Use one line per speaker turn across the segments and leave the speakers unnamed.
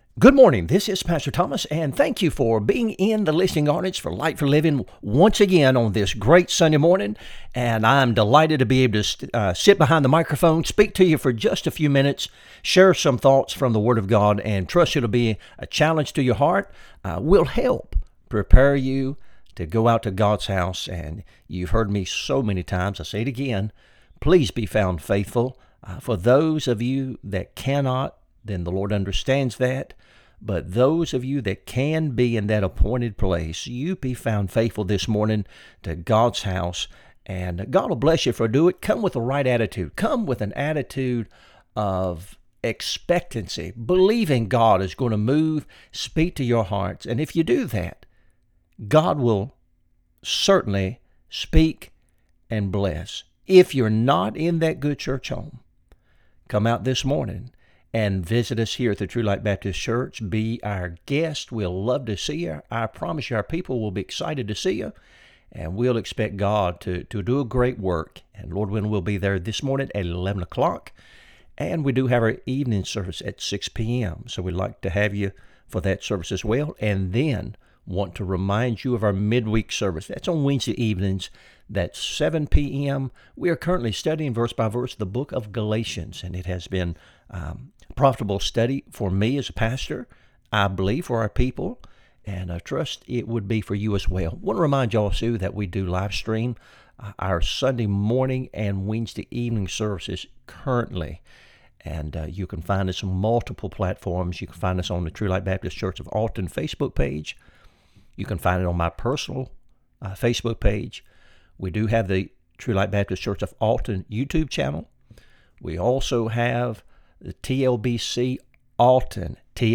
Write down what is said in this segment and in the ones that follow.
Good morning. This is Pastor Thomas, and thank you for being in the listening audience for Light for Living once again on this great Sunday morning. And I'm delighted to be able to sit behind the microphone, speak to you for just a few minutes, share some thoughts from the Word of God, and trust it'll be a challenge to your heart. Will help prepare you to go out to God's house. And you've heard me so many times, I say it again, please be found faithful. For those of you that cannot, then the Lord understands that. But those of you that can be in that appointed place, you be found faithful this morning to God's house. And God will bless you for doing it. Come with the right attitude. Come with an attitude of expectancy, believing God is going to move, speak to your hearts. And if you do that, God will certainly speak and bless. If you're not in that good church home, come out this morning and visit us here at the True Light Baptist Church. Be our guest. We'll love to see you. I promise you our people will be excited to see you, and we'll expect God to do a great work. And Lord willing, we'll be there this morning at 11 o'clock, and we do have our evening service at 6 p.m., so we'd like to have you for that service as well. And then want to remind you of our midweek service. That's on Wednesday evenings. That's 7 p.m. We are currently studying verse by verse the book of Galatians, and it has been a profitable study for me as a pastor, I believe for our people, and I trust it would be for you as well. I want to remind you also that we do live stream our Sunday morning and Wednesday evening services currently, and you can find us on multiple platforms. You can find us on the True Light Baptist Church of Alton Facebook page. You can find it on my personal Facebook page. We do have the True Light Baptist Church of Alton YouTube channel. We also have the TLBC Alton,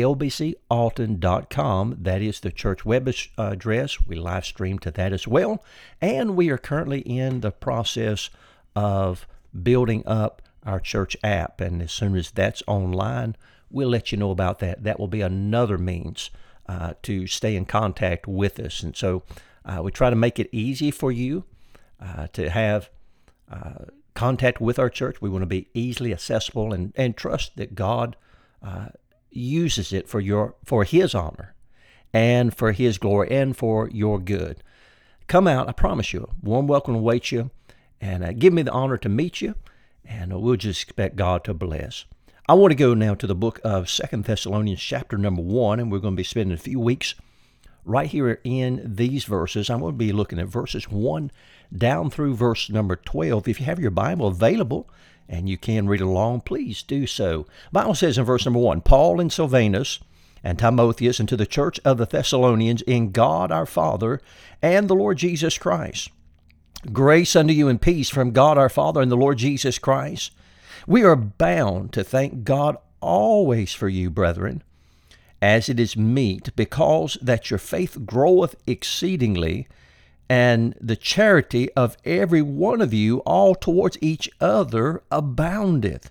tlbcalton.com. That is the church web address. We live stream to that as well. And we are currently in the process of building up our church app. And as soon as that's online, we'll let you know about that. That will be another means to stay in contact with us. And so we try to make it easy for you to have contact with our church. We want to be easily accessible and trust that God uses it for His honor and for His glory and for your good. Come out, I promise you. Warm welcome awaits you, and give me the honor to meet you, and we'll just expect God to bless. I want to go now to the book of 2 Thessalonians chapter number 1, and we're going to be spending a few weeks right here in these verses. I'm going to be looking at verses 1 down through verse number 12. If you have your Bible available and you can read along, please do so. The Bible says in verse number 1, Paul and Silvanus and Timotheus unto the church of the Thessalonians in God our Father and the Lord Jesus Christ. Grace unto you and peace from God our Father and the Lord Jesus Christ. We are bound to thank God always for you, brethren, as it is meet, because that your faith groweth exceedingly, and the charity of every one of you all towards each other aboundeth,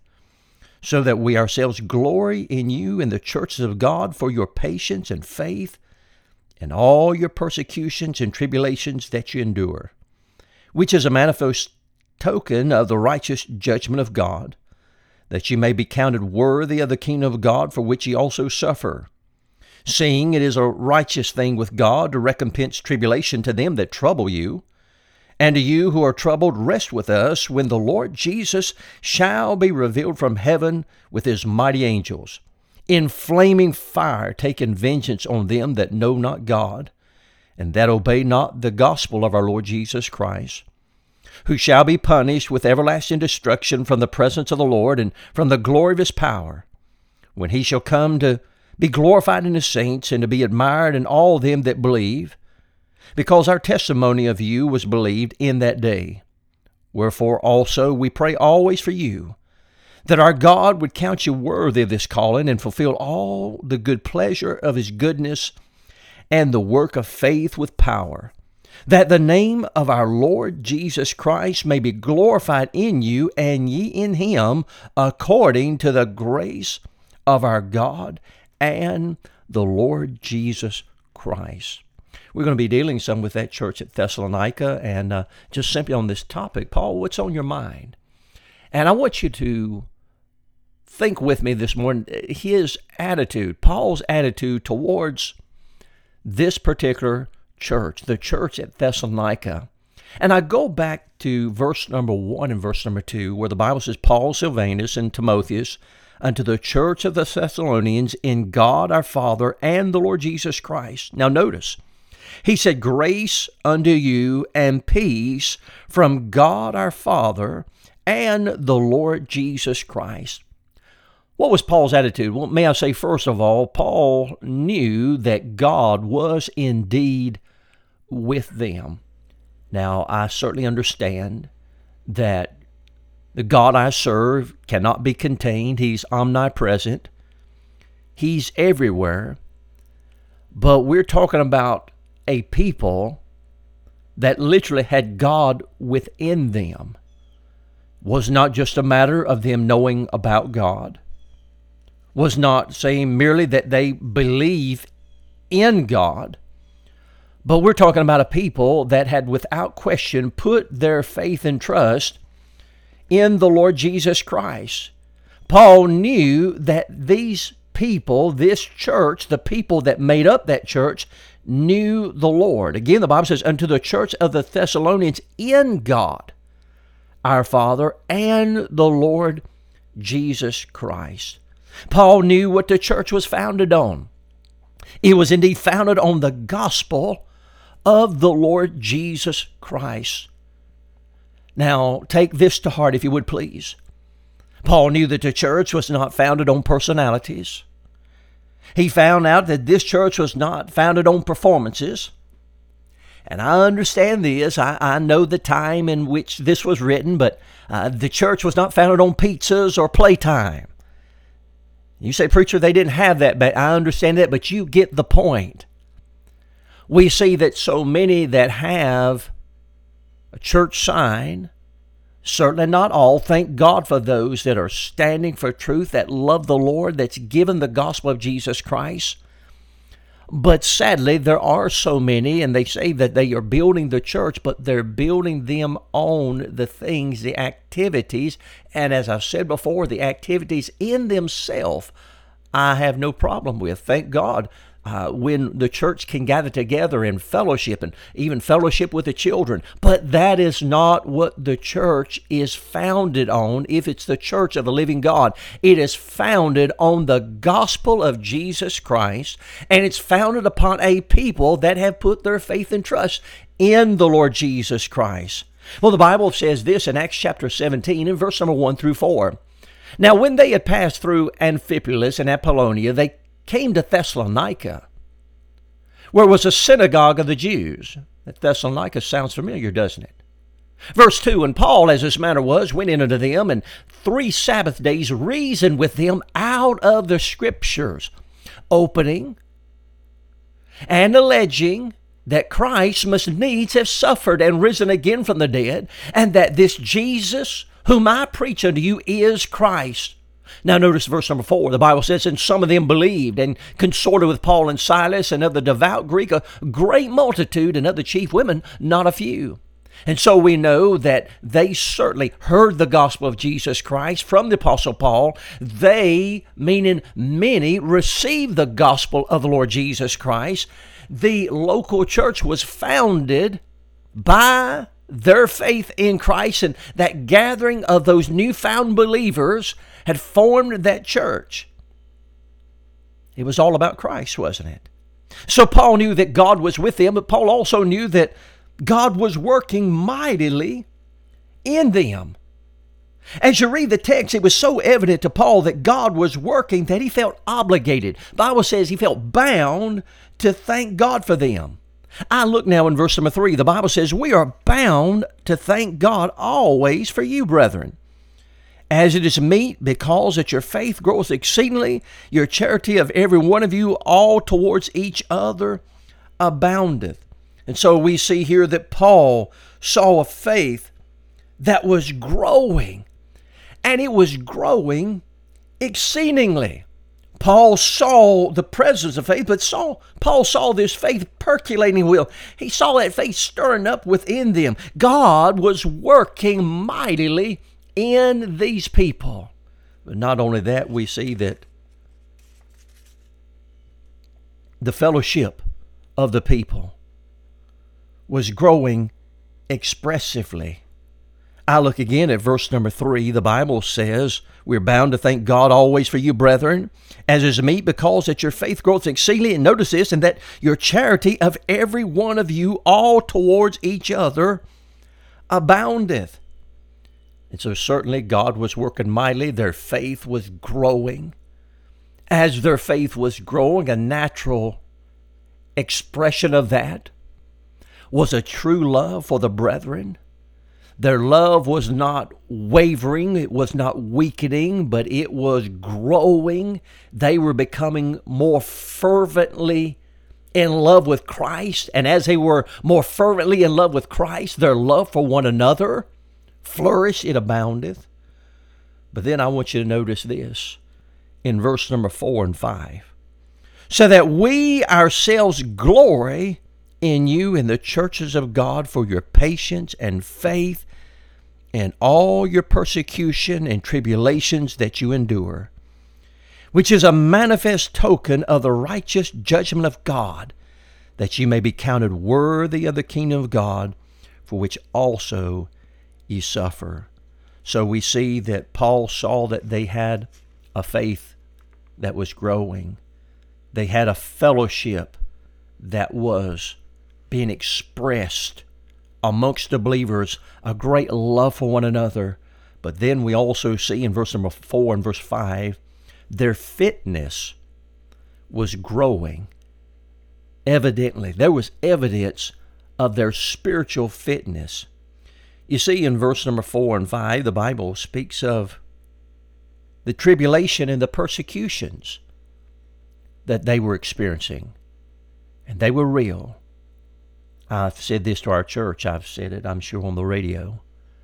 so that we ourselves glory in you in the churches of God for your patience and faith, and all your persecutions and tribulations that you endure, which is a manifest token of the righteous judgment of God, that ye may be counted worthy of the kingdom of God, for which ye also suffer. Seeing it is a righteous thing with God to recompense tribulation to them that trouble you, and to you who are troubled rest with us, when the Lord Jesus shall be revealed from heaven with his mighty angels, in flaming fire, taking vengeance on them that know not God, and that obey not the gospel of our Lord Jesus Christ, who shall be punished with everlasting destruction from the presence of the Lord and from the glory of his power, when he shall come to be glorified in his saints, and to be admired in all them that believe, because our testimony of you was believed in that day. Wherefore also we pray always for you, that our God would count you worthy of this calling, and fulfill all the good pleasure of his goodness, and the work of faith with power, that the name of our Lord Jesus Christ may be glorified in you, and ye in him, according to the grace of our God and the Lord Jesus Christ. We're going to be dealing some with that church at Thessalonica, and just simply on this topic, Paul, what's on your mind? And I want you to think with me this morning, his attitude, Paul's attitude towards this particular church, the church at Thessalonica. And I go back to verse number 1 and verse number 2, where the Bible says, Paul, Silvanus, and Timotheus, unto the church of the Thessalonians in God our Father and the Lord Jesus Christ. Now notice, he said, grace unto you and peace from God our Father and the Lord Jesus Christ. What was Paul's attitude? Well, may I say, first of all, Paul knew that God was indeed with them. Now, I certainly understand that the God I serve cannot be contained. He's omnipresent. He's everywhere. But we're talking about a people that literally had God within them. It was not just a matter of them knowing about God. Was not saying merely that they believe in God. But we're talking about a people that had without question put their faith and trust in the Lord Jesus Christ. Paul knew that these people, this church, the people that made up that church, knew the Lord. Again, the Bible says, unto the church of the Thessalonians in God, our Father, and the Lord Jesus Christ. Paul knew what the church was founded on. It was indeed founded on the gospel of the Lord Jesus Christ. Now, take this to heart, if you would please. Paul knew that the church was not founded on personalities. He found out that this church was not founded on performances. And I understand this. I know the time in which this was written, but the church was not founded on pizzas or playtime. You say, preacher, they didn't have that, but I understand that, but you get the point. We see that so many that have a church sign, certainly not all, thank God for those that are standing for truth, that love the Lord, that's given the gospel of Jesus Christ. But sadly, there are so many, and they say that they are building the church, but they're building them on the things, the activities, and as I've said before, the activities in themselves, I have no problem with. Thank God. When the church can gather together in fellowship and even fellowship with the children. But that is not what the church is founded on. If it's the church of the living God, it is founded on the gospel of Jesus Christ, and it's founded upon a people that have put their faith and trust in the Lord Jesus Christ. Well, the Bible says this in Acts chapter 17 in verse number 1 through 4. Now, when they had passed through Amphipolis and Apollonia, they came to Thessalonica, where was a synagogue of the Jews. That Thessalonica sounds familiar, doesn't it? Verse 2, and Paul, as his manner was, went in unto them, and 3 Sabbath days reasoned with them out of the Scriptures, opening and alleging that Christ must needs have suffered and risen again from the dead, and that this Jesus, whom I preach unto you, is Christ. Now notice verse number 4. The Bible says, and some of them believed and consorted with Paul and Silas, and of the devout Greek a great multitude, and of the chief women not a few. And so we know that they certainly heard the gospel of Jesus Christ from the Apostle Paul. They, meaning many, received the gospel of the Lord Jesus Christ. The local church was founded by their faith in Christ, and that gathering of those newfound believers had formed that church. It was all about Christ, wasn't it? So Paul knew that God was with them, but Paul also knew that God was working mightily in them. As you read the text, it was so evident to Paul that God was working that he felt obligated. The Bible says he felt bound to thank God for them. I look now in verse number 3. The Bible says, we are bound to thank God always for you, brethren, as it is meet, because that your faith groweth exceedingly, your charity of every one of you all towards each other aboundeth. And so we see here that Paul saw a faith that was growing, and it was growing exceedingly. Paul saw the presence of faith, but Paul saw this faith percolating will. He saw that faith stirring up within them. God was working mightily in these people. But not only that, we see that the fellowship of the people was growing expressively. I look again at verse number 3. The Bible says, we're bound to thank God always for you, brethren, as is meet, because that your faith groweth exceedingly. And notice this, and that your charity of every one of you all towards each other aboundeth. And so certainly God was working mightily. Their faith was growing. As their faith was growing, a natural expression of that was a true love for the brethren. Their love was not wavering, it was not weakening, but it was growing. They were becoming more fervently in love with Christ. And as they were more fervently in love with Christ, their love for one another flourished, it aboundeth. But then I want you to notice this in verse number 4 and 5. So that we ourselves glory in you in the churches of God for your patience and faith and all your persecution and tribulations that you endure, which is a manifest token of the righteous judgment of God, that ye may be counted worthy of the kingdom of God, for which also ye suffer. So we see that Paul saw that they had a faith that was growing. They had a fellowship that was being expressed amongst the believers, a great love for one another. But then we also see in verse number 4 and verse 5, their fitness was growing. Evidently, there was evidence of their spiritual fitness. You see, in verse number 4 and 5, the Bible speaks of the tribulation and the persecutions that they were experiencing. And they were real. I've said this to our church. I've said it, I'm sure, on the radio.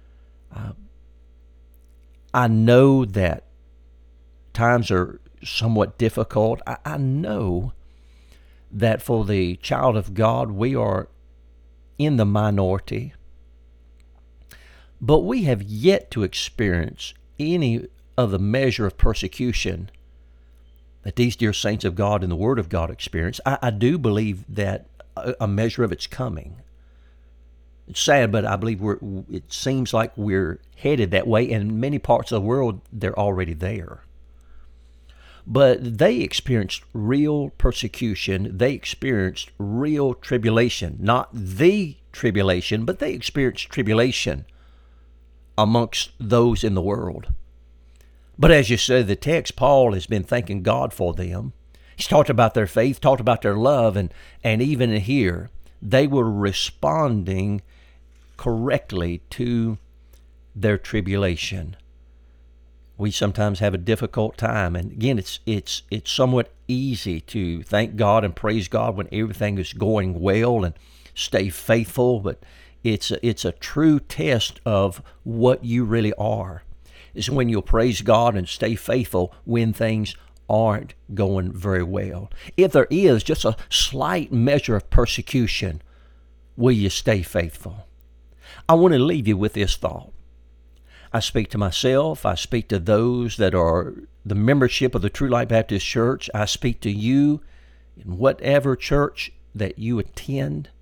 I know that times are somewhat difficult. I know that for the child of God, we are in the minority. But we have yet to experience any of the measure of persecution that these dear saints of God in the Word of God experience. I do believe that a measure of it's coming. It's sad, but I believe it seems like we're headed that way, and in many parts of the world, they're already there. But they experienced real persecution. They experienced real tribulation. Not the tribulation, but they experienced tribulation amongst those in the world. But as you said, the text, Paul has been thanking God for them. He's talked about their faith, talked about their love, and even here, they were responding correctly to their tribulation. We sometimes have a difficult time, and again, it's somewhat easy to thank God and praise God when everything is going well and stay faithful, but it's a true test of what you really are. Is when you'll praise God and stay faithful when things aren't going very well. If there is just a slight measure of persecution, will you stay faithful? I want to leave you with this thought. I speak to myself. I speak to those that are the membership of the True Light Baptist Church. I speak to you in whatever church that you attend.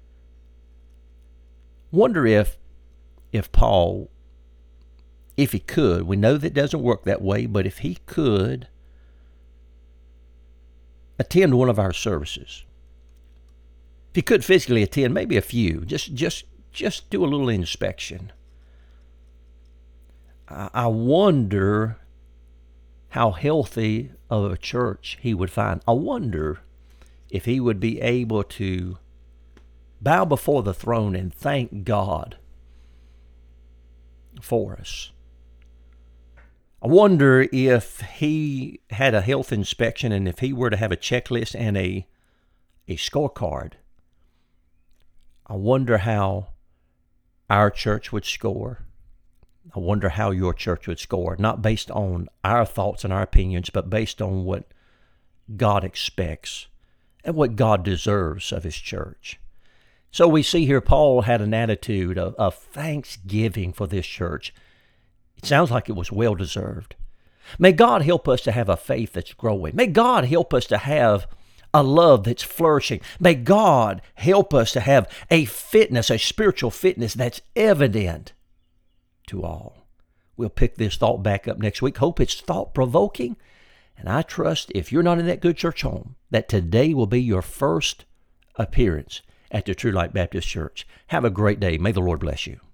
Wonder if Paul, if he could, we know that it doesn't work that way, but if he could attend one of our services, if he could physically attend, maybe a few, just do a little inspection. I wonder how healthy of a church he would find. I wonder if he would be able to bow before the throne and thank God for us. I wonder if he had a health inspection and if he were to have a checklist and a scorecard. I wonder how our church would score. I wonder how your church would score, not based on our thoughts and our opinions, but based on what God expects and what God deserves of his church. So we see here Paul had an attitude of thanksgiving for this church. It sounds like it was well-deserved. May God help us to have a faith that's growing. May God help us to have a love that's flourishing. May God help us to have a fitness, a spiritual fitness that's evident to all. We'll pick this thought back up next week. Hope it's thought-provoking. And I trust if you're not in that good church home, that today will be your first appearance at the True Light Baptist Church. Have a great day. May the Lord bless you.